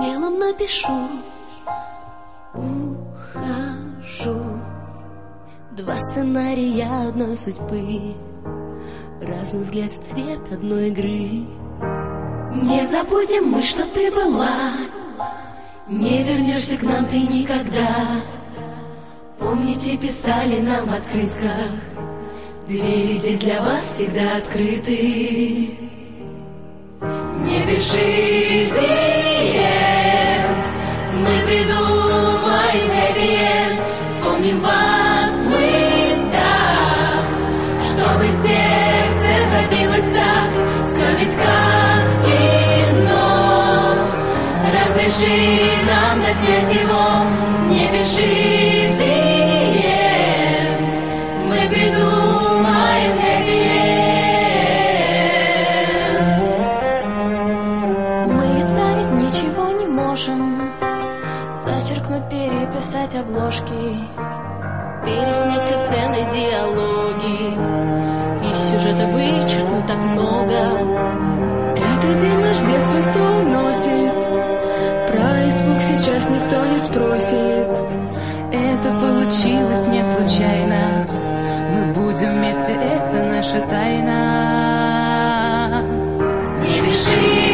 белом напишу. Ухожу. Два сценария одной судьбы, разный взгляд и цвет одной игры. Не забудем мы, что ты была, не вернешься к нам ты никогда. Помните, писали нам в открытках, двери здесь для вас всегда открыты. Не пиши the end, мы придумаем happy end. Вспомним вас мы так, чтобы сердце забилось так. Все ведь как в кино, разреши нам доснять его. Не пиши the end, мы придумаем happy end. Мы исправить ничего не можем, зачеркнуть, переписать обложки, переснять все ценные диалоги, из сюжета вычеркнуть так много. Этот день наш детство все уносит, про испуг сейчас никто не спросит. Это получилось не случайно, мы будем вместе, это наша тайна. Не пиши